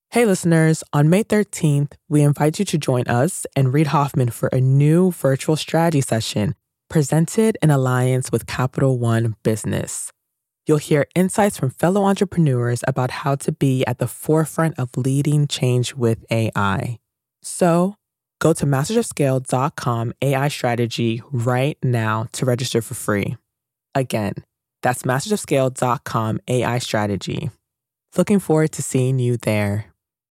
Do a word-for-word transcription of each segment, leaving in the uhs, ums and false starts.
Hey listeners, on May thirteenth, we invite you to join us and Reid Hoffman for a new virtual strategy session presented in alliance with Capital One Business. You'll hear insights from fellow entrepreneurs about how to be at the forefront of leading change with A I. So, go to masters of scale dot com A I strategy right now to register for free. Again, that's masters of scale dot com A I strategy. Looking forward to seeing you there.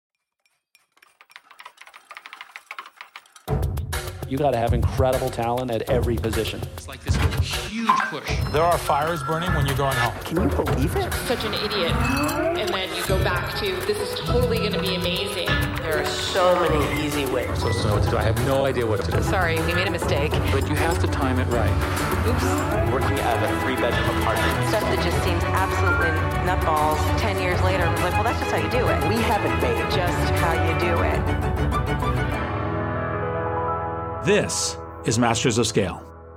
You got to have incredible talent at every position. It's like this huge push. There are fires burning when you're going home. Can you believe it? Such an idiot. And then you go back to, this is totally going to be amazing. There are so many easy ways. I'm supposed to know what to do. I have no idea what to do. Sorry, we made a mistake. But you have to time it right. Oops. Working at a three-bedroom apartment. Stuff that just seems absolutely nutballs. Ten years later, I'm like, well, that's just how you do it. We haven't made it. Just how you do it. This is Masters of Scale.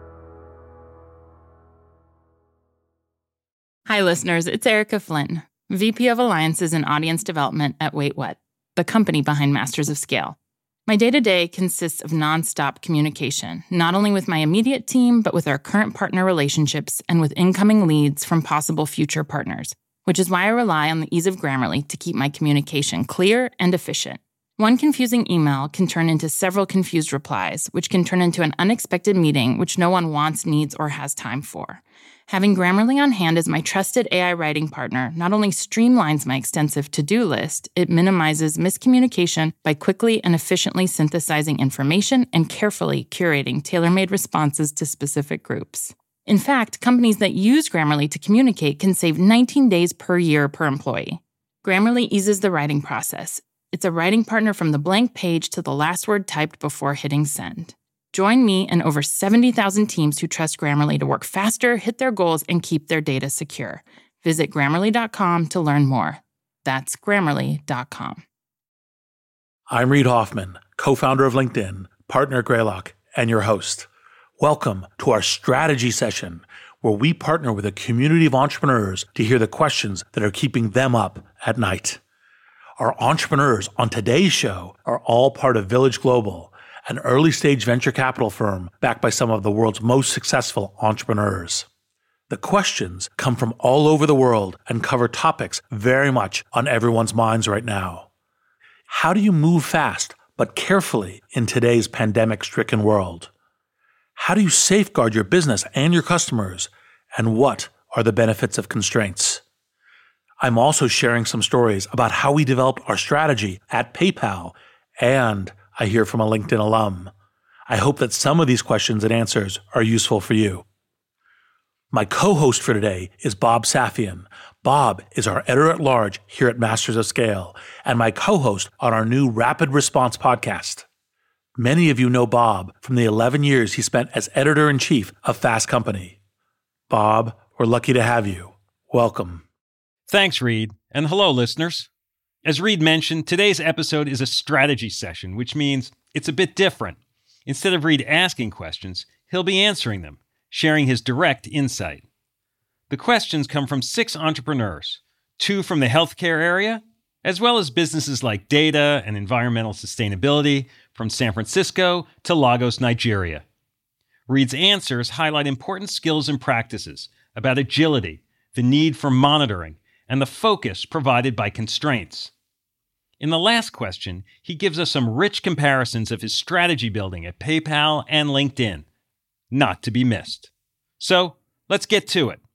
Hi, listeners. It's Erica Flynn, V P of Alliances and Audience Development at Wait What, the company behind Masters of Scale. My day-to-day consists of nonstop communication, not only with my immediate team, but with our current partner relationships and with incoming leads from possible future partners, which is why I rely on the ease of Grammarly to keep my communication clear and efficient. One confusing email can turn into several confused replies, which can turn into an unexpected meeting which no one wants, needs, or has time for. Having Grammarly on hand as my trusted A I writing partner not only streamlines my extensive to-do list, it minimizes miscommunication by quickly and efficiently synthesizing information and carefully curating tailor-made responses to specific groups. In fact, companies that use Grammarly to communicate can save nineteen days per year per employee. Grammarly eases the writing process. It's a writing partner from the blank page to the last word typed before hitting send. Join me and over seventy thousand teams who trust Grammarly to work faster, hit their goals, and keep their data secure. Visit Grammarly dot com to learn more. That's Grammarly dot com. I'm Reid Hoffman, co-founder of LinkedIn, partner at Greylock, and your host. Welcome to our strategy session, where we partner with a community of entrepreneurs to hear the questions that are keeping them up at night. Our entrepreneurs on today's show are all part of Village Global, an early-stage venture capital firm backed by some of the world's most successful entrepreneurs. The questions come from all over the world and cover topics very much on everyone's minds right now. How do you move fast but carefully in today's pandemic-stricken world? How do you safeguard your business and your customers? And what are the benefits of constraints? I'm also sharing some stories about how we developed our strategy at PayPal, and I hear from a LinkedIn alum. I hope that some of these questions and answers are useful for you. My co-host for today is Bob Safian. Bob is our editor-at-large here at Masters of Scale and my co-host on our new Rapid Response podcast. Many of you know Bob from the eleven years he spent as editor-in-chief of Fast Company. Bob, we're lucky to have you. Welcome. Thanks, Reid, and hello, listeners. As Reid mentioned, today's episode is a strategy session, which means it's a bit different. Instead of Reid asking questions, he'll be answering them, sharing his direct insight. The questions come from six entrepreneurs, two from the healthcare area, as well as businesses like data and environmental sustainability from San Francisco to Lagos, Nigeria. Reid's answers highlight important skills and practices about agility, the need for monitoring, and the focus provided by constraints. In the last question, he gives us some rich comparisons of his strategy building at PayPal and LinkedIn. Not to be missed. So, let's get to it.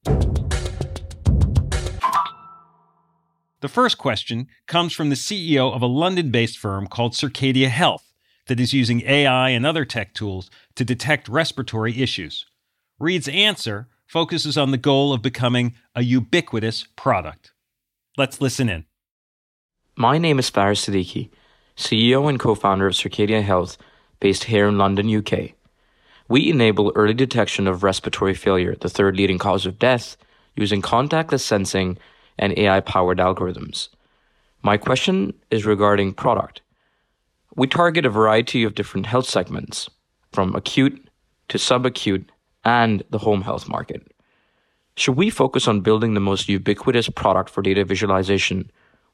The first question comes from the C E O of a London-based firm called Circadia Health that is using A I and other tech tools to detect respiratory issues. Reid's answer focuses on the goal of becoming a ubiquitous product. Let's listen in. My name is Faris Siddiqui, C E O and co-founder of Circadia Health, based here in London, U K. We enable early detection of respiratory failure, the third leading cause of death, using contactless sensing and A I-powered algorithms. My question is regarding product. We target a variety of different health segments, from acute to subacute and the home health market. Should we focus on building the most ubiquitous product for data visualization,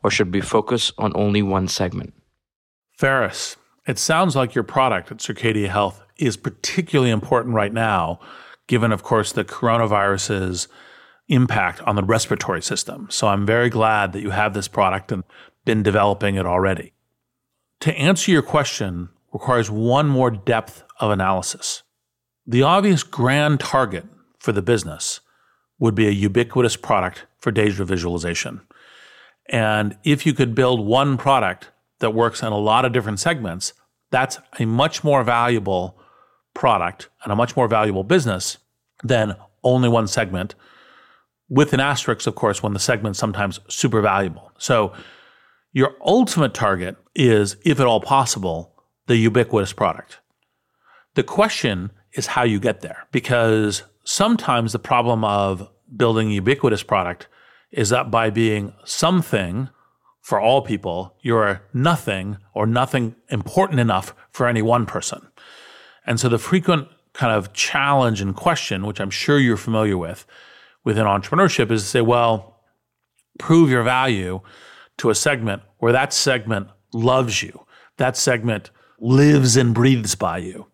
or should we focus on only one segment? Ferris, it sounds like your product at Circadia Health is particularly important right now, given, of course, the coronavirus's impact on the respiratory system. So I'm very glad that you have this product and been developing it already. To answer your question requires one more depth of analysis. The obvious grand target for the business would be a ubiquitous product for data visualization. And if you could build one product that works in a lot of different segments, that's a much more valuable product and a much more valuable business than only one segment, with an asterisk, of course, when the segment's sometimes super valuable. So your ultimate target is, if at all possible, the ubiquitous product. The question is how you get there, because sometimes the problem of building a ubiquitous product is that by being something for all people, you're nothing or nothing important enough for any one person. And so the frequent kind of challenge and question, which I'm sure you're familiar with within entrepreneurship, is to say, well, prove your value to a segment where that segment loves you. That segment lives and breathes by you.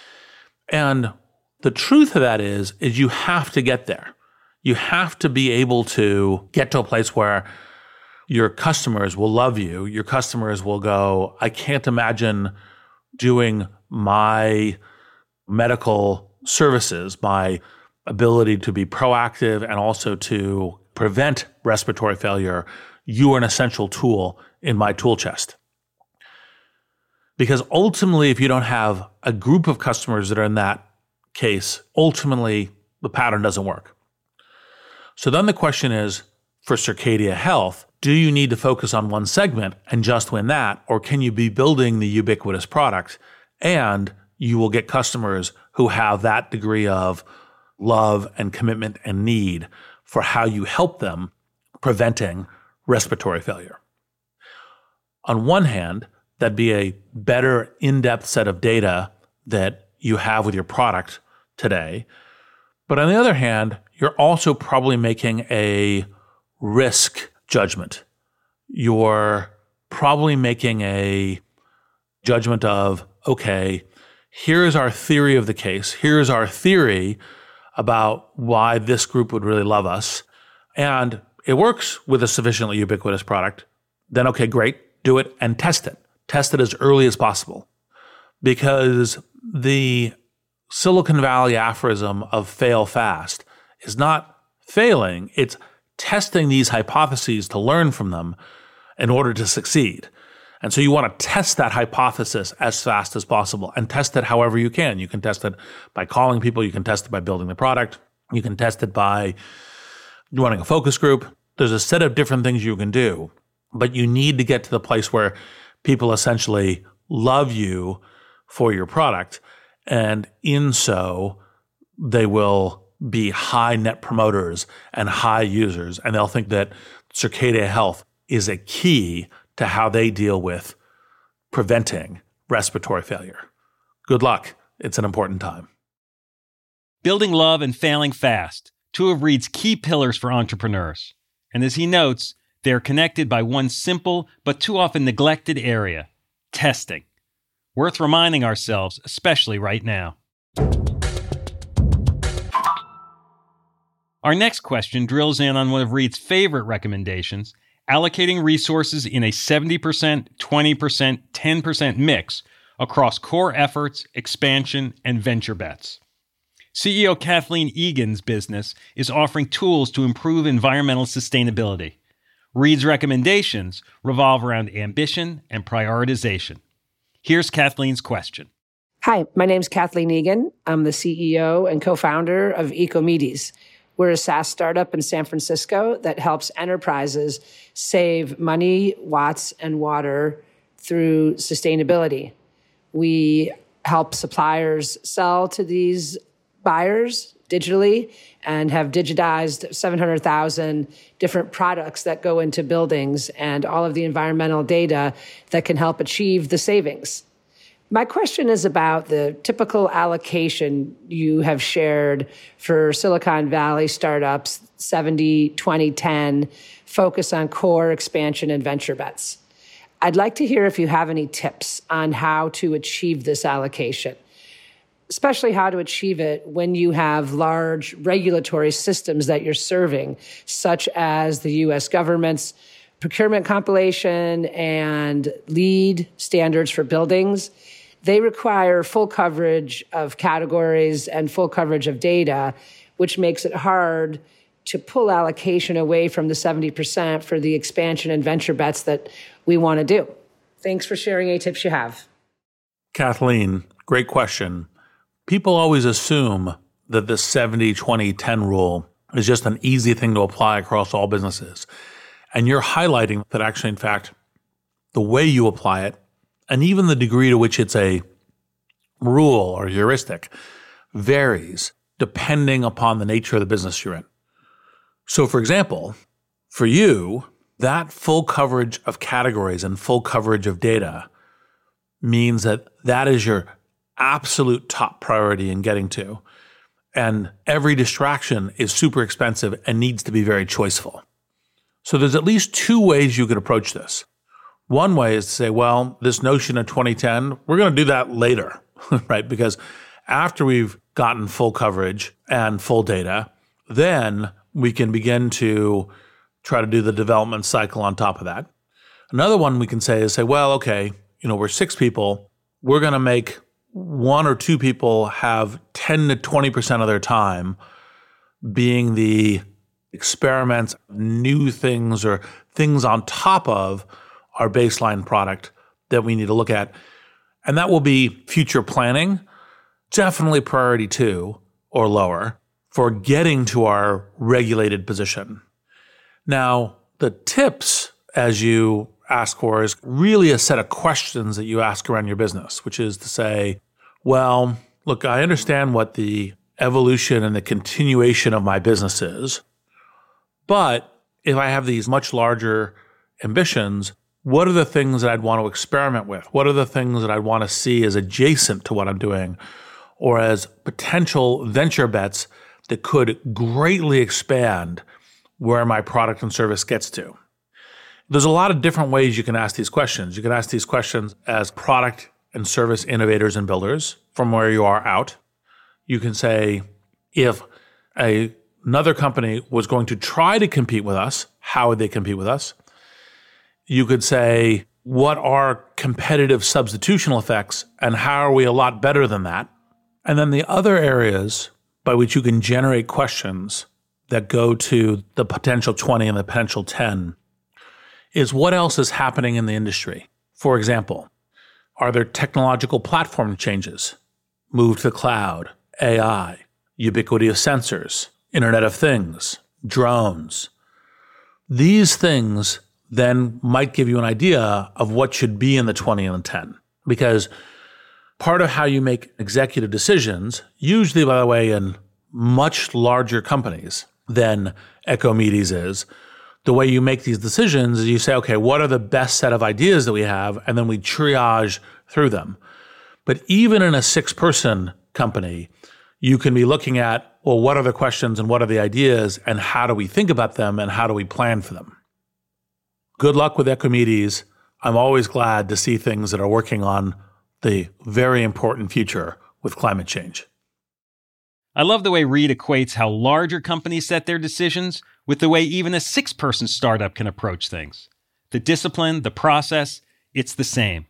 And the truth of that is, is you have to get there. You have to be able to get to a place where your customers will love you. Your customers will go, I can't imagine doing my medical services, my ability to be proactive and also to prevent respiratory failure. You are an essential tool in my tool chest. Because ultimately, if you don't have a group of customers that are in that case, ultimately the pattern doesn't work. So then the question is, for Circadia Health, do you need to focus on one segment and just win that? Or can you be building the ubiquitous product and you will get customers who have that degree of love and commitment and need for how you help them preventing respiratory failure? On one hand, that'd be a better in-depth set of data that you have with your product today. But on the other hand, you're also probably making a risk judgment. You're probably making a judgment of, okay, here's our theory of the case. Here's our theory about why this group would really love us. And it works with a sufficiently ubiquitous product. Then, okay, great, do it and test it. Test it as early as possible. Because the Silicon Valley aphorism of fail fast is not failing, it's testing these hypotheses to learn from them in order to succeed. And so you want to test that hypothesis as fast as possible and test it however you can. You can test it by calling people. You can test it by building the product. You can test it by running a focus group. There's a set of different things you can do, but you need to get to the place where people essentially love you for your product. And in so, they will be high net promoters and high users. And they'll think that Circadia Health is a key to how they deal with preventing respiratory failure. Good luck. It's an important time. Building love and failing fast, two of Reed's key pillars for entrepreneurs. And as he notes, they're connected by one simple but too often neglected area, testing. Worth reminding ourselves, especially right now. Our next question drills in on one of Reed's favorite recommendations, allocating resources in a seventy percent, twenty percent, ten percent mix across core efforts, expansion, and venture bets. C E O Kathleen Egan's business is offering tools to improve environmental sustainability. Reed's recommendations revolve around ambition and prioritization. Here's Kathleen's question. Hi, my name's Kathleen Egan. I'm the C E O and co-founder of Ecomedes. We're a SaaS startup in San Francisco that helps enterprises save money, watts, and water through sustainability. We help suppliers sell to these buyers digitally and have digitized seven hundred thousand different products that go into buildings and all of the environmental data that can help achieve the savings. My question is about the typical allocation you have shared for Silicon Valley startups, seventy, twenty, ten, focus on core, expansion, and venture bets. I'd like to hear if you have any tips on how to achieve this allocation, especially how to achieve it when you have large regulatory systems that you're serving, such as the U S government's procurement compilation and LEED standards for buildings. They require full coverage of categories and full coverage of data, which makes it hard to pull allocation away from the seventy percent for the expansion and venture bets that we want to do. Thanks for sharing any tips you have. Kathleen, great question. People always assume that the seventy twenty ten rule is just an easy thing to apply across all businesses. And you're highlighting that actually, in fact, the way you apply it, and even the degree to which it's a rule or heuristic, varies depending upon the nature of the business you're in. So, for example, for you, that full coverage of categories and full coverage of data means that that is your absolute top priority in getting to. And every distraction is super expensive and needs to be very choiceful. So there's at least two ways you could approach this. One way is to say, well, this notion of twenty ten, we're going to do that later, right? Because after we've gotten full coverage and full data, then we can begin to try to do the development cycle on top of that. Another one we can say is say, well, okay, you know, we're six people. We're going to make one or two people have ten to twenty percent of their time being the experiments, new things, or things on top of our baseline product that we need to look at. And that will be future planning, definitely priority two or lower for getting to our regulated position. Now, the tips, as you ask for, is really a set of questions that you ask around your business, which is to say, well, look, I understand what the evolution and the continuation of my business is, but if I have these much larger ambitions, what are the things that I'd want to experiment with? What are the things that I want to see as adjacent to what I'm doing or as potential venture bets that could greatly expand where my product and service gets to? There's a lot of different ways you can ask these questions. You can ask these questions as product and service innovators and builders from where you are out. You can say, if a, another company was going to try to compete with us, how would they compete with us? You could say, what are competitive substitutional effects and how are we a lot better than that? And then the other areas by which you can generate questions that go to the potential twenty and the potential ten is what else is happening in the industry. For example, are there technological platform changes, move to the cloud, A I, ubiquity of sensors, Internet of Things, drones? These things then might give you an idea of what should be in the twenty and the ten. Because part of how you make executive decisions, usually, by the way, in much larger companies than Ecomedes is, the way you make these decisions is you say, okay, what are the best set of ideas that we have? And then we triage through them. But even in a six-person company, you can be looking at, well, what are the questions and what are the ideas and how do we think about them and how do we plan for them? Good luck with Ecomedes. I'm always glad to see things that are working on the very important future with climate change. I love the way Reid equates how larger companies set their decisions with the way even a six-person startup can approach things. The discipline, the process, it's the same.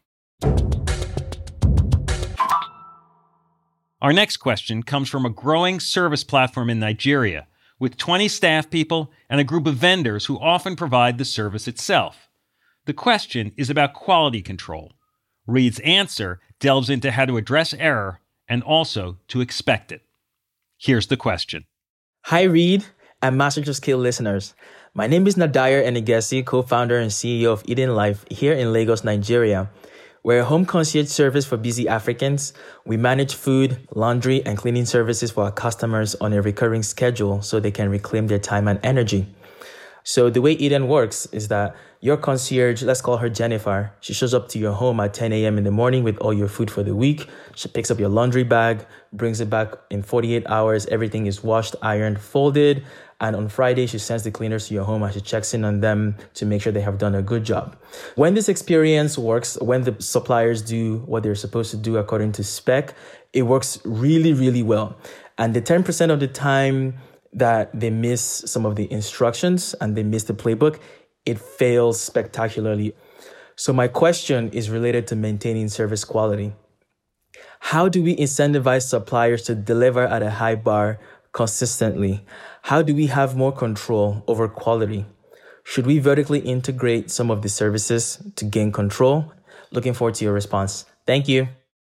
Our next question comes from a growing service platform in Nigeria with twenty staff people and a group of vendors who often provide the service itself. The question is about quality control. Reid's answer delves into how to address error and also to expect it. Here's the question. Hi, Reid and Masters of Scale listeners. My name is Nadayo Enigesi, co-founder and C E O of Eden Life here in Lagos, Nigeria. We're a home concierge service for busy Africans. We manage food, laundry, and cleaning services for our customers on a recurring schedule so they can reclaim their time and energy. So the way Eden works is that your concierge, let's call her Jennifer, she shows up to your home at ten a.m. in the morning with all your food for the week. She picks up your laundry bag, brings it back in forty-eight hours. Everything is washed, ironed, folded. And on Friday, she sends the cleaners to your home and she checks in on them to make sure they have done a good job. When this experience works, when the suppliers do what they're supposed to do according to spec, it works really, really well. And the ten percent of the time that they miss some of the instructions and they miss the playbook, it fails spectacularly. So my question is related to maintaining service quality. How do we incentivize suppliers to deliver at a high bar consistently? How do we have more control over quality? Should we vertically integrate some of the services to gain control? Looking forward to your response. Thank you.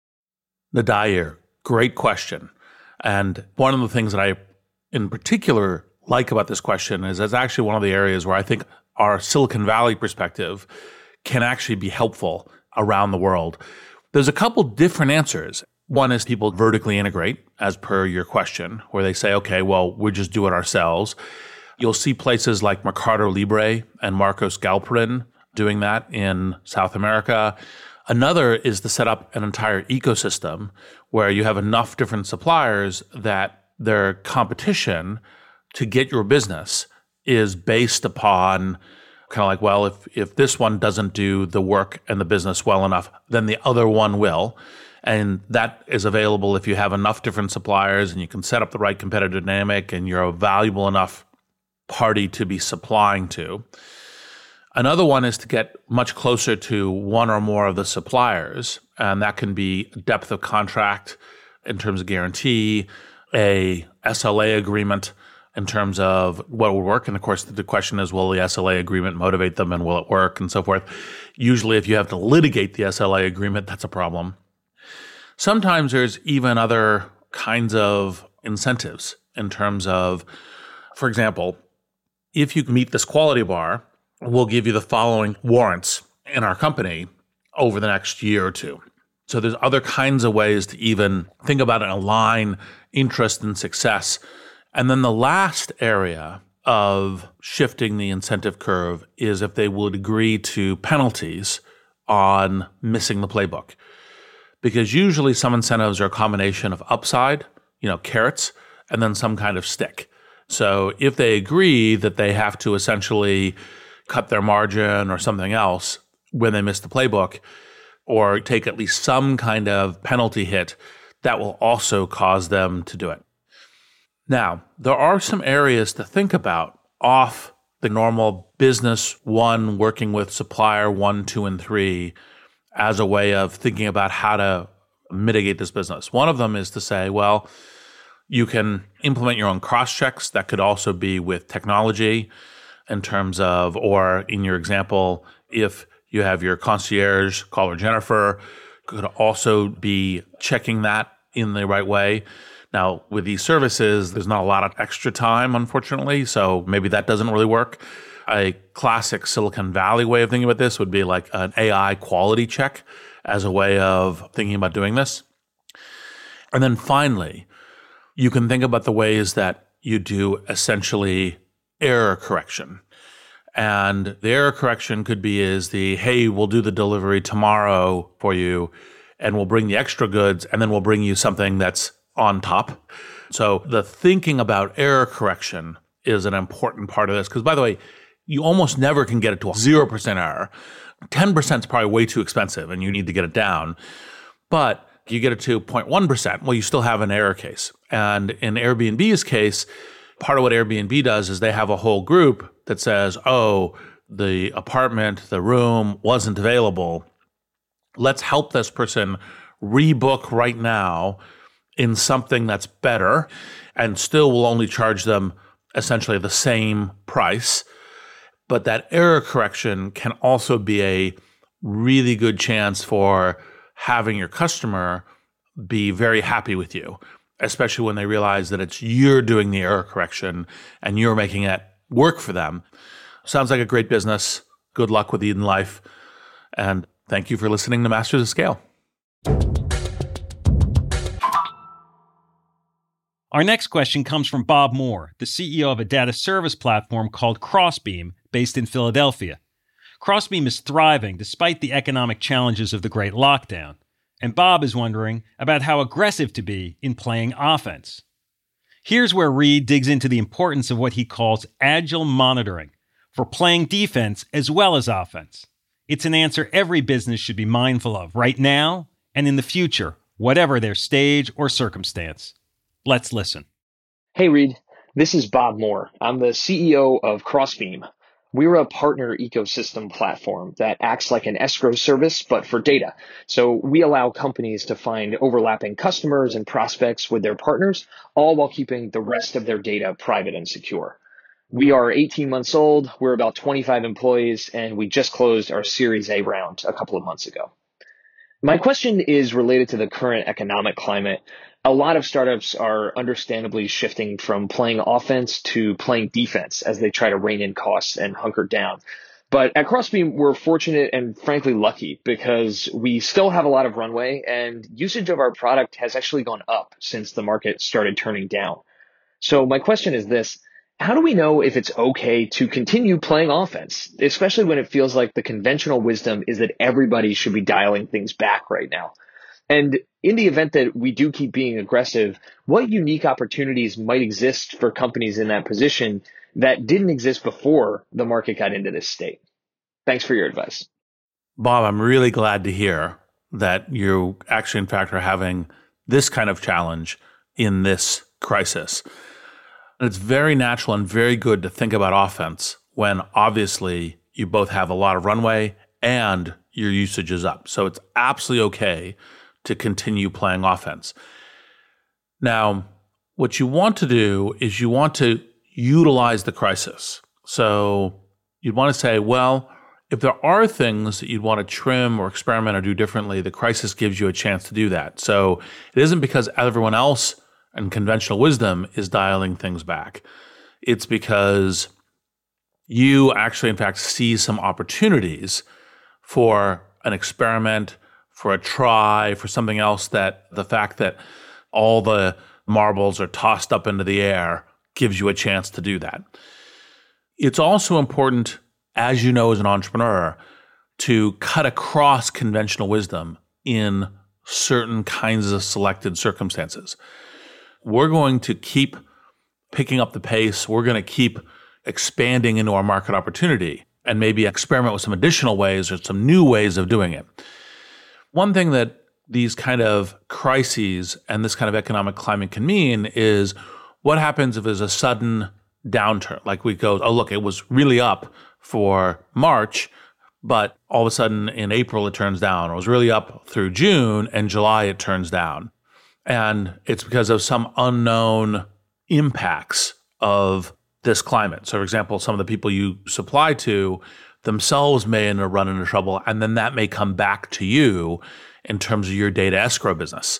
Nadir, great question. And one of the things that I, in particular, like about this question is it's actually one of the areas where I think our Silicon Valley perspective can actually be helpful around the world. There's a couple different answers. One is people vertically integrate, as per your question, where they say, okay, well, we'll just do it ourselves. You'll see places like Mercado Libre and Marcos Galperin doing that in South America. Another is to set up an entire ecosystem where you have enough different suppliers that their competition to get your business is based upon kind of like, well, if if this one doesn't do the work and the business well enough, then the other one will. And that is available if you have enough different suppliers and you can set up the right competitive dynamic and you're a valuable enough party to be supplying to. Another one is to get much closer to one or more of the suppliers, and that can be depth of contract in terms of guarantee, a S L A agreement in terms of what will work. And of course, the question is, will the S L A agreement motivate them and will it work and so forth? Usually, if you have to litigate the S L A agreement, that's a problem. Sometimes there's even other kinds of incentives in terms of, for example, if you meet this quality bar, we'll give you the following warrants in our company over the next year or two. So there's other kinds of ways to even think about and align interest and success. And then the last area of shifting the incentive curve is if they would agree to penalties on missing the playbook. Because usually some incentives are a combination of upside, you know, carrots, and then some kind of stick. So if they agree that they have to essentially cut their margin or something else when they miss the playbook, or take at least some kind of penalty hit, that will also cause them to do it. Now, there are some areas to think about off the normal business one, working with supplier one, two, and three, as a way of thinking about how to mitigate this business. One of them is to say, well, you can implement your own cross-checks. That could also be with technology in terms of, or in your example, if you have your concierge, call her Jennifer, could also be checking that in the right way. Now, with these services, there's not a lot of extra time, unfortunately, so maybe that doesn't really work. A classic Silicon Valley way of thinking about this would be like an A I quality check as a way of thinking about doing this. And then finally, you can think about the ways that you do essentially error correction. And the error correction could be is the, hey, we'll do the delivery tomorrow for you and we'll bring the extra goods and then we'll bring you something that's on top. So the thinking about error correction is an important part of this. Because by the way, you almost never can get it to a zero percent error. ten percent is probably way too expensive and you need to get it down. But you get it to zero point one percent, well, you still have an error case. And in Airbnb's case, part of what Airbnb does is they have a whole group that says, oh, the apartment, the room wasn't available. Let's help this person rebook right now in something that's better and still will only charge them essentially the same price. But that error correction can also be a really good chance for having your customer be very happy with you, especially when they realize that it's you're doing the error correction and you're making it work for them. Sounds like a great business. Good luck with Eden Life. And thank you for listening to Masters of Scale. Our next question comes from Bob Moore, the C E O of a data service platform called Crossbeam, based in Philadelphia. Crossbeam is thriving despite the economic challenges of the Great Lockdown, and Bob is wondering about how aggressive to be in playing offense. Here's where Reed digs into the importance of what he calls agile monitoring for playing defense as well as offense. It's an answer every business should be mindful of right now and in the future, whatever their stage or circumstance. Let's listen. Hey, Reed. This is Bob Moore. I'm the C E O of Crossbeam. We're a partner ecosystem platform that acts like an escrow service, but for data. So we allow companies to find overlapping customers and prospects with their partners, all while keeping the rest of their data private and secure. We are eighteen months old. We're about twenty-five employees, and we just closed our Series A round a couple of months ago. My question is related to the current economic climate. A lot of startups are understandably shifting from playing offense to playing defense as they try to rein in costs and hunker down. But at Crossbeam, we're fortunate and frankly lucky because we still have a lot of runway and usage of our product has actually gone up since the market started turning down. So my question is this: how do we know if it's okay to continue playing offense, especially when it feels like the conventional wisdom is that everybody should be dialing things back right now? And in the event that we do keep being aggressive, what unique opportunities might exist for companies in that position that didn't exist before the market got into this state? Thanks for your advice. Bob, I'm really glad to hear that you actually, in fact, are having this kind of challenge in this crisis. And it's very natural and very good to think about offense when obviously you both have a lot of runway and your usage is up. So it's absolutely okay to continue playing offense. Now, what you want to do is you want to utilize the crisis. So you'd want to say, well, if there are things that you'd want to trim or experiment or do differently, the crisis gives you a chance to do that. So it isn't because everyone else and conventional wisdom is dialing things back. It's because you actually, in fact, see some opportunities for an experiment, for a try, for something else that the fact that all the marbles are tossed up into the air gives you a chance to do that. It's also important, as you know as an entrepreneur, to cut across conventional wisdom in certain kinds of selected circumstances. We're going to keep picking up the pace. We're going to keep expanding into our market opportunity and maybe experiment with some additional ways or some new ways of doing it. One thing that these kind of crises and this kind of economic climate can mean is what happens if there's a sudden downturn? Like we go, oh, look, it was really up for March, but all of a sudden in April it turns down. It was really up through June, and July it turns down. And it's because of some unknown impacts of this climate. So, for example, some of the people you supply to themselves may end up running into trouble, and then that may come back to you in terms of your data escrow business.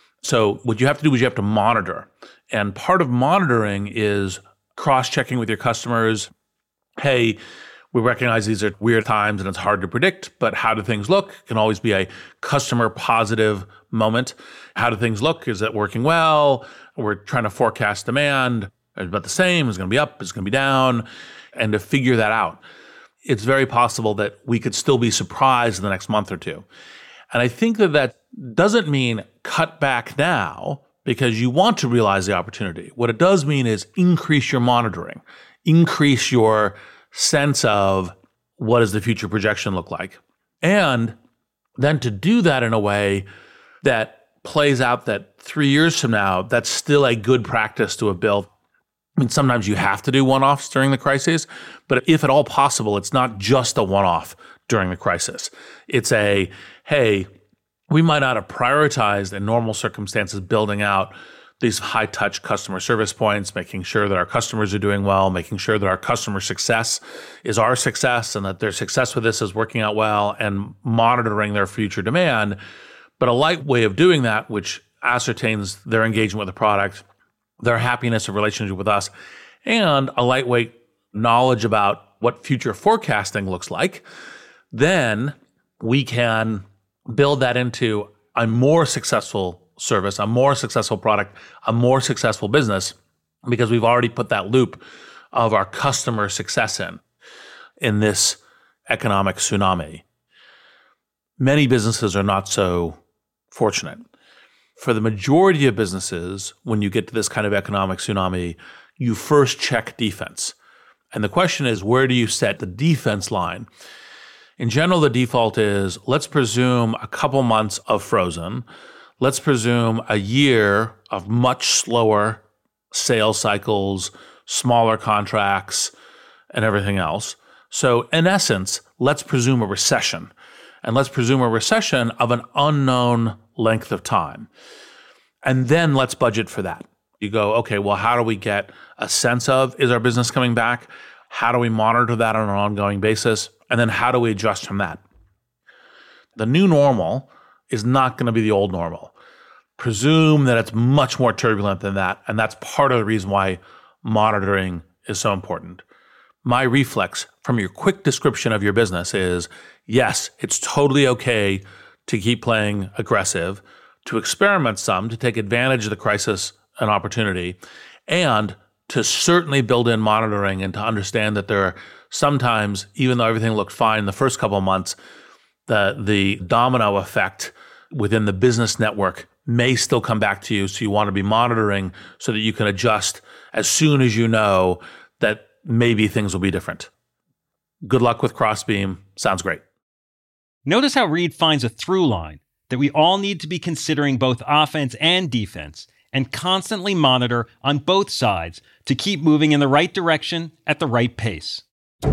So what you have to do is you have to monitor. And part of monitoring is cross-checking with your customers. Hey, we recognize these are weird times and it's hard to predict, but how do things look? It can always be a customer positive moment. How do things look? Is it working well? We're trying to forecast demand. It's about the same. It's going to be up. It's going to be down. And to figure that out, it's very possible that we could still be surprised in the next month or two. And I think that that doesn't mean cut back now because you want to realize the opportunity. What it does mean is increase your monitoring, increase your sense of what does the future projection look like. And then to do that in a way that plays out that three years from now, that's still a good practice to have built. I mean, sometimes you have to do one-offs during the crisis, but if at all possible, it's not just a one-off during the crisis. It's a, hey, we might not have prioritized in normal circumstances building out these high-touch customer service points, making sure that our customers are doing well, making sure that our customer success is our success and that their success with this is working out well, and monitoring their future demand. But a light way of doing that, which ascertains their engagement with the product, their happiness of relationship with us, and a lightweight knowledge about what future forecasting looks like, then we can build that into a more successful service, a more successful product, a more successful business, because we've already put that loop of our customer success in, in this economic tsunami. Many businesses are not so fortunate. For the majority of businesses, when you get to this kind of economic tsunami, you first check defense. And the question is, where do you set the defense line? In general, the default is, let's presume a couple months of frozen. Let's presume a year of much slower sales cycles, smaller contracts, and everything else. So in essence, let's presume a recession. And let's presume a recession of an unknown length of time. And then let's budget for that. You go, okay, well, how do we get a sense of, is our business coming back? How do we monitor that on an ongoing basis? And then how do we adjust from that? The new normal is not going to be the old normal. Presume that it's much more turbulent than that. And that's part of the reason why monitoring is so important. My reflex from your quick description of your business is, yes, it's totally okay to keep playing aggressive, to experiment some, to take advantage of the crisis and opportunity, and to certainly build in monitoring and to understand that there are sometimes, even though everything looked fine in the first couple of months, the, the domino effect within the business network may still come back to you. So you want to be monitoring so that you can adjust as soon as you know that maybe things will be different. Good luck with Crossbeam. Sounds great. Notice how Reid finds a through line that we all need to be considering both offense and defense and constantly monitor on both sides to keep moving in the right direction at the right pace.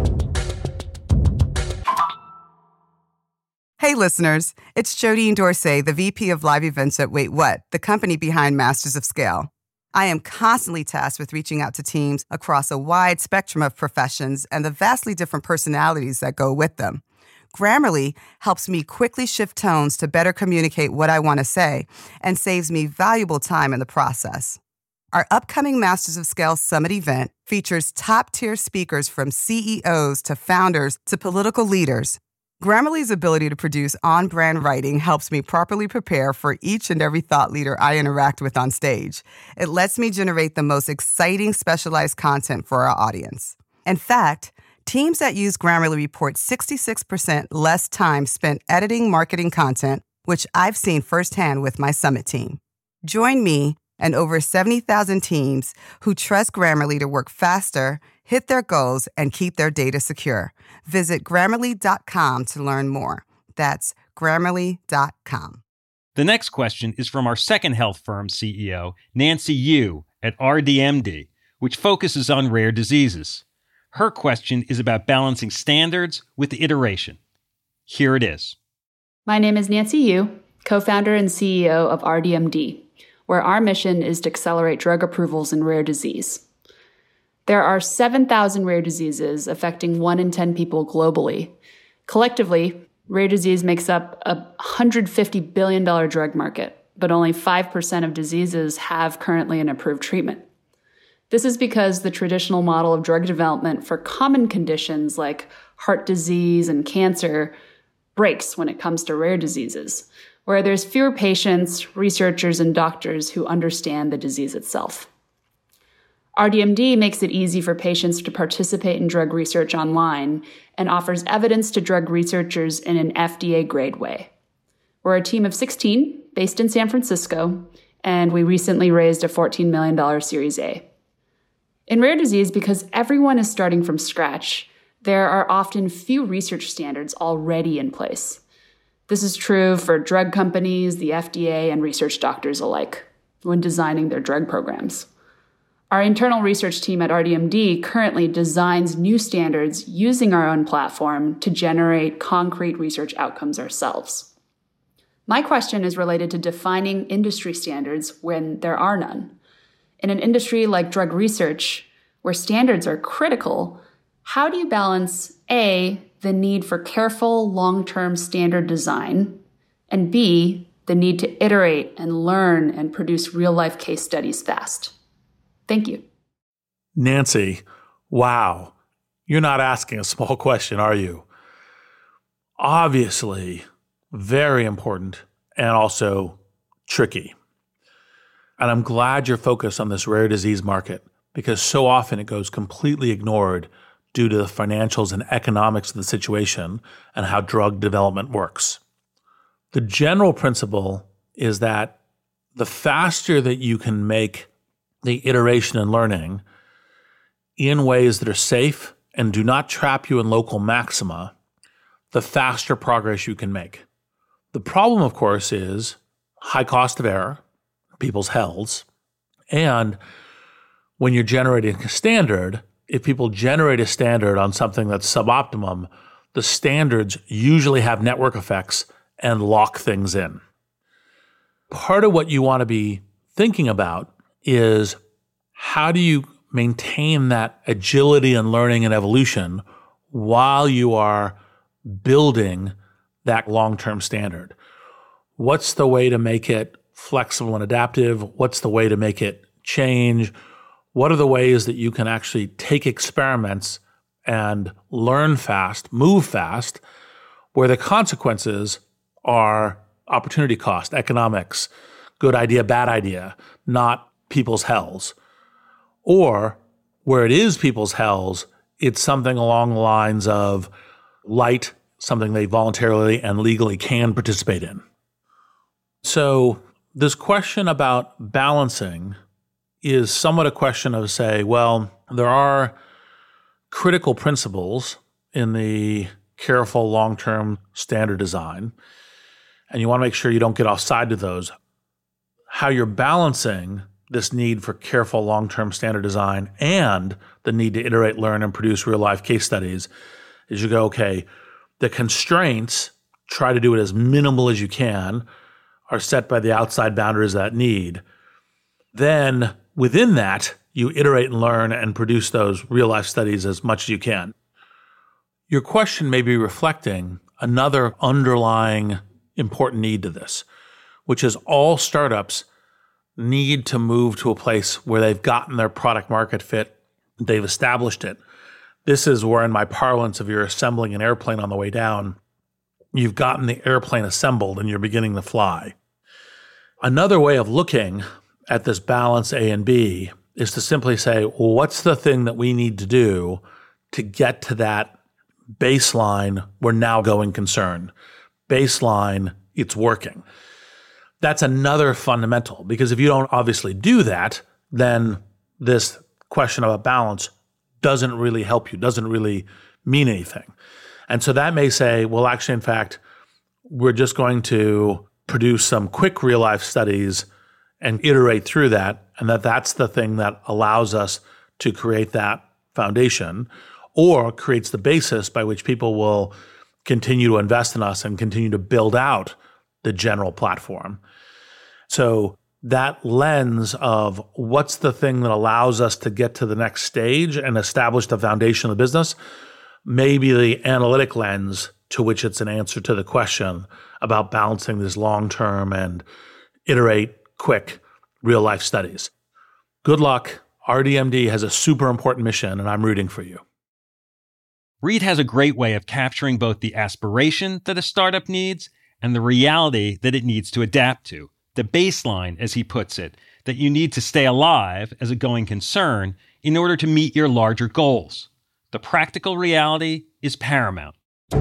Hey listeners, it's Jodine Dorsey, the V P of Live Events at Wait What, the company behind Masters of Scale. I am constantly tasked with reaching out to teams across a wide spectrum of professions and the vastly different personalities that go with them. Grammarly helps me quickly shift tones to better communicate what I want to say and saves me valuable time in the process. Our upcoming Masters of Scale Summit event features top-tier speakers from C E Os to founders to political leaders. Grammarly's ability to produce on-brand writing helps me properly prepare for each and every thought leader I interact with on stage. It lets me generate the most exciting specialized content for our audience. In fact, teams that use Grammarly report sixty-six percent less time spent editing marketing content, which I've seen firsthand with my Summit team. Join me and over seventy thousand teams who trust Grammarly to work faster, hit their goals, and keep their data secure. Visit Grammarly dot com to learn more. That's Grammarly dot com. The next question is from our second health firm C E O, Nancy Yu at R D M D, which focuses on rare diseases. Her question is about balancing standards with iteration. Here it is. My name is Nancy Yu, co-founder and C E O of R D M D, where our mission is to accelerate drug approvals in rare disease. There are seven thousand rare diseases affecting one in ten people globally. Collectively, rare disease makes up a one hundred fifty billion dollars drug market, but only five percent of diseases have currently an approved treatment. This is because the traditional model of drug development for common conditions like heart disease and cancer breaks when it comes to rare diseases, where there's fewer patients, researchers, and doctors who understand the disease itself. R D M D makes it easy for patients to participate in drug research online and offers evidence to drug researchers in an F D A-grade way. We're a team of sixteen based in San Francisco, and we recently raised a fourteen million dollars Series A. In rare disease, because everyone is starting from scratch, there are often few research standards already in place. This is true for drug companies, the F D A, and research doctors alike when designing their drug programs. Our internal research team at R D M D currently designs new standards using our own platform to generate concrete research outcomes ourselves. My question is related to defining industry standards when there are none. In an industry like drug research, where standards are critical, how do you balance A, the need for careful long-term standard design, and B, the need to iterate and learn and produce real-life case studies fast? Thank you. Nancy, wow. You're not asking a small question, are you? Obviously, very important and also tricky. And I'm glad you're focused on this rare disease market because so often it goes completely ignored due to the financials and economics of the situation and how drug development works. The general principle is that the faster that you can make the iteration and learning in ways that are safe and do not trap you in local maxima, the faster progress you can make. The problem, of course, is high cost of error, people's hells, and when you're generating a standard, if people generate a standard on something that's suboptimum, the standards usually have network effects and lock things in. Part of what you want to be thinking about is how do you maintain that agility and learning and evolution while you are building that long-term standard? What's the way to make it flexible and adaptive? What's the way to make it change? What are the ways that you can actually take experiments and learn fast, move fast, where the consequences are opportunity cost, economics, good idea, bad idea, not people's hells? Or where it is people's hells, it's something along the lines of light, something they voluntarily and legally can participate in. So this question about balancing is somewhat a question of, say, well, there are critical principles in the careful long-term standard design, and you want to make sure you don't get offside to those. How you're balancing this need for careful long-term standard design and the need to iterate, learn, and produce real-life case studies is you go, okay, the constraints, try to do it as minimal as you can, are set by the outside boundaries of that need. Then within that, you iterate and learn and produce those real-life studies as much as you can. Your question may be reflecting another underlying important need to this, which is all startups need to move to a place where they've gotten their product market fit, they've established it. This is where, in my parlance, if you're assembling an airplane on the way down, you've gotten the airplane assembled and you're beginning to fly. Another way of looking at this balance A and B is to simply say, well, what's the thing that we need to do to get to that baseline we're now going concern? Baseline, it's working. That's another fundamental, because if you don't obviously do that, then this question about balance doesn't really help you, doesn't really mean anything. And so that may say, well, actually, in fact, we're just going to produce some quick real-life studies and iterate through that, and that that's the thing that allows us to create that foundation or creates the basis by which people will continue to invest in us and continue to build out the general platform. So that lens of what's the thing that allows us to get to the next stage and establish the foundation of the business may be the analytic lens to which it's an answer to the question about balancing this long-term and iterate quick real-life studies. Good luck. R D M D has a super important mission, and I'm rooting for you. Reid has a great way of capturing both the aspiration that a startup needs and the reality that it needs to adapt to. The baseline, as he puts it, that you need to stay alive as a going concern in order to meet your larger goals. The practical reality is paramount.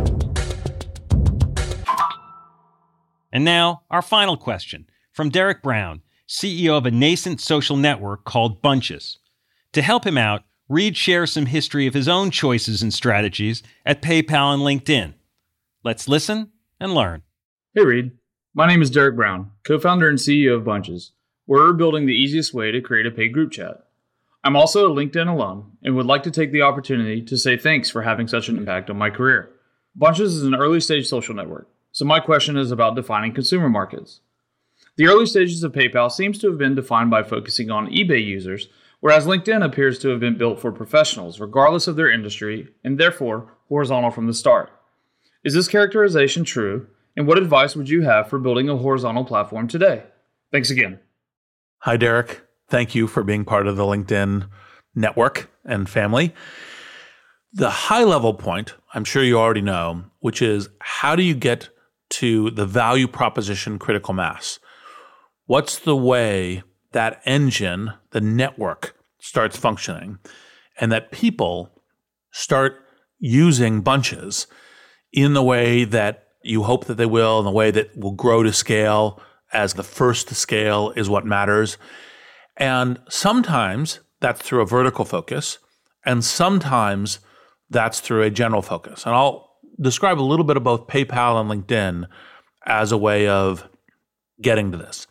And now, our final question from Derek Brown, C E O of a nascent social network called Bunches. To help him out, Reid shares some history of his own choices and strategies at PayPal and LinkedIn. Let's listen and learn. Hey, Reid. My name is Derek Brown, co-founder and C E O of Bunches. We're building the easiest way to create a paid group chat. I'm also a LinkedIn alum and would like to take the opportunity to say thanks for having such an impact on my career. Bunches is an early-stage social network, so my question is about defining consumer markets. The early stages of PayPal seems to have been defined by focusing on eBay users, whereas LinkedIn appears to have been built for professionals, regardless of their industry, and therefore horizontal from the start. Is this characterization true? And what advice would you have for building a horizontal platform today? Thanks again. Hi, Derek. Thank you for being part of the LinkedIn network and family. The high-level point, I'm sure you already know, which is how do you get to the value proposition critical mass? What's the way that engine, the network, starts functioning and that people start using Bunches in the way that you hope that they will, in the way that will grow to scale, as the first to scale is what matters. And sometimes that's through a vertical focus, and sometimes that's through a general focus. And I'll describe a little bit of both PayPal and LinkedIn as a way of getting to this.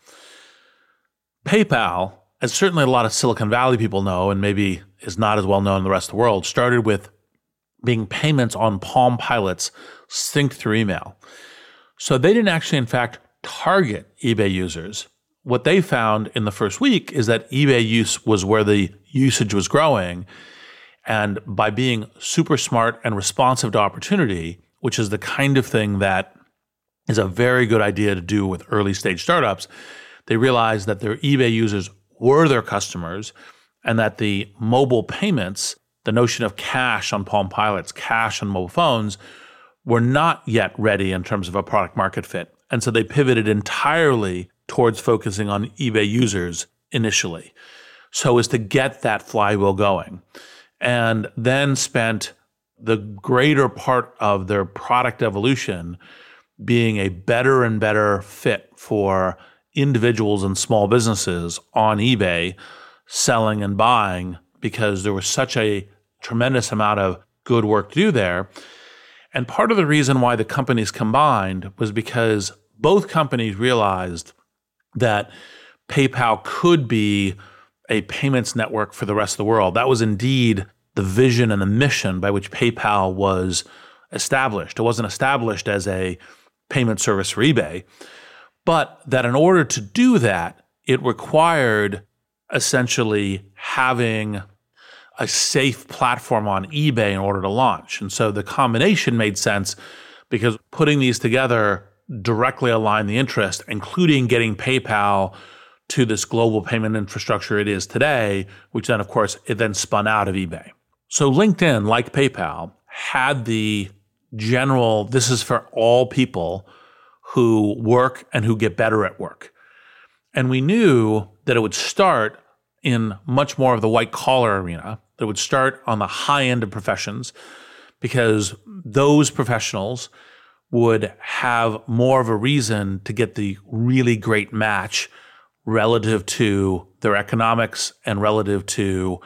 PayPal, as certainly a lot of Silicon Valley people know, and maybe is not as well known in the rest of the world, started with being payments on Palm Pilot's synced through email. So they didn't actually, in fact, target eBay users. What they found in the first week is that eBay use was where the usage was growing. And by being super smart and responsive to opportunity, which is the kind of thing that is a very good idea to do with early stage startups, they realized that their eBay users were their customers and that the mobile payments, the notion of cash on Palm Pilots, cash on mobile phones, were not yet ready in terms of a product market fit. And so they pivoted entirely towards focusing on eBay users initially, so as to get that flywheel going. And then spent the greater part of their product evolution being a better and better fit for individuals and small businesses on eBay selling and buying, because there was such a tremendous amount of good work to do there. And part of the reason why the companies combined was because both companies realized that PayPal could be a payments network for the rest of the world. That was indeed the vision and the mission by which PayPal was established. It wasn't established as a payment service for eBay, but that in order to do that, it required essentially having a safe platform on eBay in order to launch. And so the combination made sense because putting these together directly aligned the interest, including getting PayPal to this global payment infrastructure it is today, which then, of course, it then spun out of eBay. So LinkedIn, like PayPal, had the general, this is for all people who work and who get better at work. And we knew that it would start in much more of the white collar arena, that it would start on the high end of professions, because those professionals would have more of a reason to get the really great match relative to their economics and relative to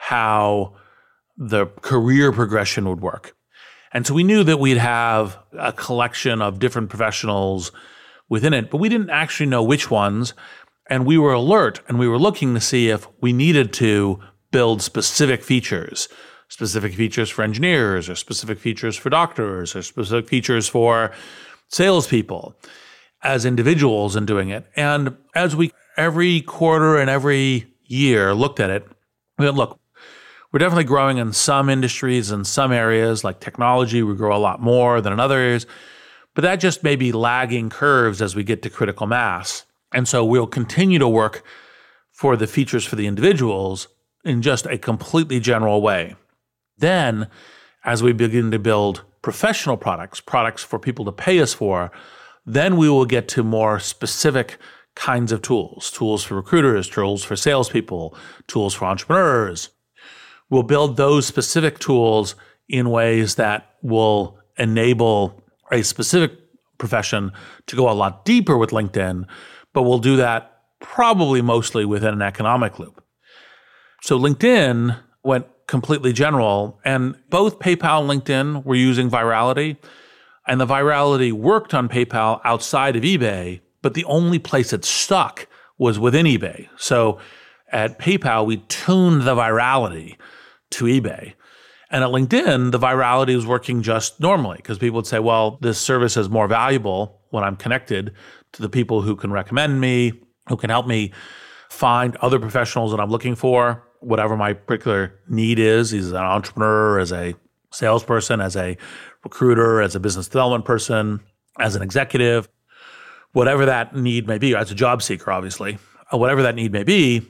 how the career progression would work. And so we knew that we'd have a collection of different professionals within it, but we didn't actually know which ones. And we were alert and we were looking to see if we needed to build specific features, specific features for engineers or specific features for doctors or specific features for salespeople as individuals in doing it. And as we every quarter and every year looked at it, we went, look, we're definitely growing in some industries and some areas like technology. We grow a lot more than in other areas, but that just may be lagging curves as we get to critical mass. And so we'll continue to work for the features for the individuals in just a completely general way. Then, as we begin to build professional products, products for people to pay us for, then we will get to more specific kinds of tools, tools for recruiters, tools for salespeople, tools for entrepreneurs. We'll build those specific tools in ways that will enable a specific profession to go a lot deeper with LinkedIn, but we'll do that probably mostly within an economic loop. So LinkedIn went completely general, and both PayPal and LinkedIn were using virality, and the virality worked on PayPal outside of eBay, but the only place it stuck was within eBay. So at PayPal, we tuned the virality to eBay. And at LinkedIn, the virality was working just normally because people would say, well, this service is more valuable when I'm connected to the people who can recommend me, who can help me find other professionals that I'm looking for, whatever my particular need is, as an entrepreneur, as a salesperson, as a recruiter, as a business development person, as an executive, whatever that need may be, as a job seeker, obviously, whatever that need may be,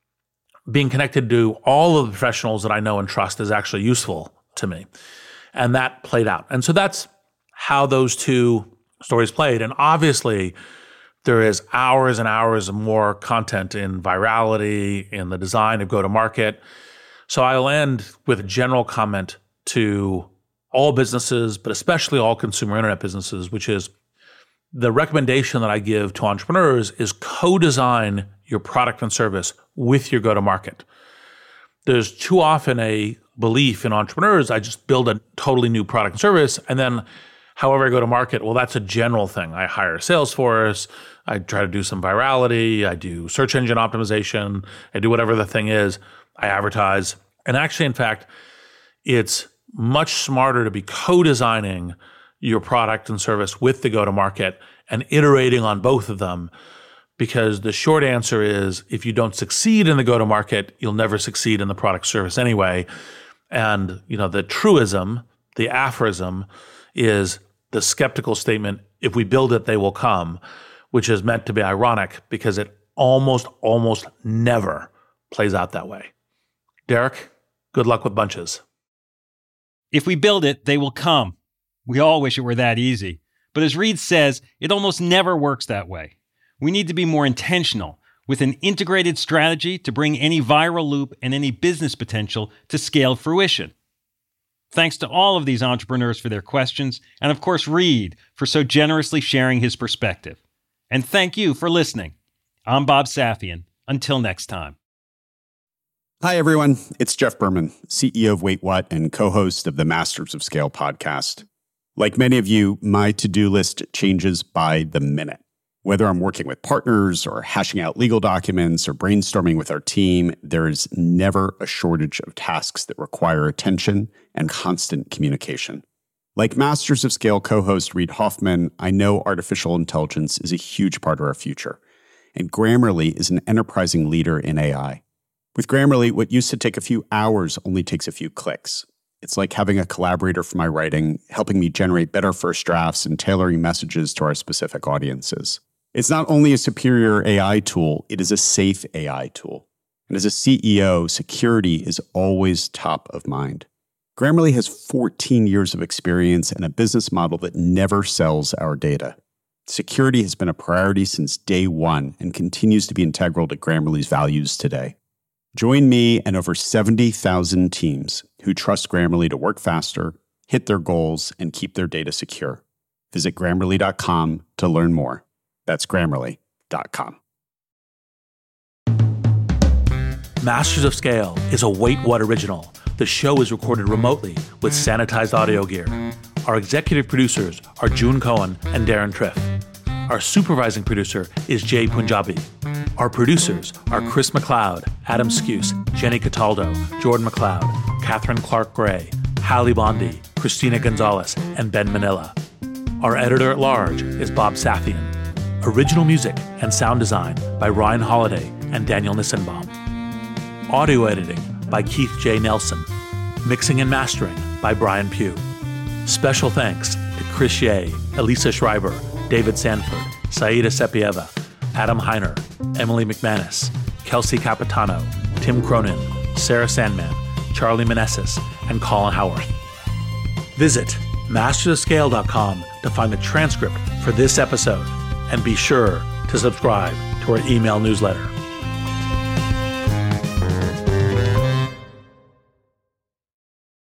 being connected to all of the professionals that I know and trust is actually useful to me. And that played out. And so that's how those two stories played. And obviously, There is hours and hours of more content in virality, in the design of go-to-market. So I'll end with a general comment to all businesses, but especially all consumer internet businesses, which is the recommendation that I give to entrepreneurs is co-design your product and service with your go-to-market. There's too often a belief in entrepreneurs, I just build a totally new product and service, and then however I go to market, well, that's a general thing. I hire a sales force, I try to do some virality, I do search engine optimization, I do whatever the thing is, I advertise. And actually, in fact, it's much smarter to be co-designing your product and service with the go-to-market and iterating on both of them, because the short answer is if you don't succeed in the go-to-market, you'll never succeed in the product service anyway. And you know, the truism, the aphorism is the skeptical statement, if we build it, they will come, which is meant to be ironic because it almost, almost never plays out that way. Derek, good luck with Bunches. If we build it, they will come. We all wish it were that easy. But as Reed says, it almost never works that way. We need to be more intentional with an integrated strategy to bring any viral loop and any business potential to scaled fruition. Thanks to all of these entrepreneurs for their questions, and of course Reed for so generously sharing his perspective. And thank you for listening. I'm Bob Safian. Until next time. Hi, everyone. It's Jeff Berman, C E O of Wait What and co-host of the Masters of Scale podcast. Like many of you, my to-do list changes by the minute. Whether I'm working with partners or hashing out legal documents or brainstorming with our team, there is never a shortage of tasks that require attention and constant communication. Like Masters of Scale co-host Reed Hoffman, I know artificial intelligence is a huge part of our future, and Grammarly is an enterprising leader in A I. With Grammarly, what used to take a few hours only takes a few clicks. It's like having a collaborator for my writing, helping me generate better first drafts and tailoring messages to our specific audiences. It's not only a superior A I tool, it is a safe A I tool. And as a C E O, security is always top of mind. Grammarly has fourteen years of experience and a business model that never sells our data. Security has been a priority since day one and continues to be integral to Grammarly's values today. Join me and over seventy thousand teams who trust Grammarly to work faster, hit their goals, and keep their data secure. Visit Grammarly dot com to learn more. That's Grammarly dot com. Masters of Scale is a Wait What original. The show is recorded remotely with sanitized audio gear. Our executive producers are June Cohen and Darren Triff. Our supervising producer is Jay Punjabi. Our producers are Chris McLeod, Adam Skuse, Jenny Cataldo, Jordan McLeod, Catherine Clark-Gray, Hallie Bondi, Christina Gonzalez, and Ben Manila. Our editor-at-large is Bob Safian. Original music and sound design by Ryan Holiday and Daniel Nissenbaum. Audio editing by Keith J. Nelson. Mixing and mastering by Brian Pugh. Special thanks to Chris Ye, Elisa Schreiber, David Sanford, Saida Sepieva, Adam Heiner, Emily McManus, Kelsey Capitano, Tim Cronin, Sarah Sandman, Charlie Meneses, and Colin Howarth. Visit masters of scale dot com to find the transcript for this episode, and be sure to subscribe to our email newsletter.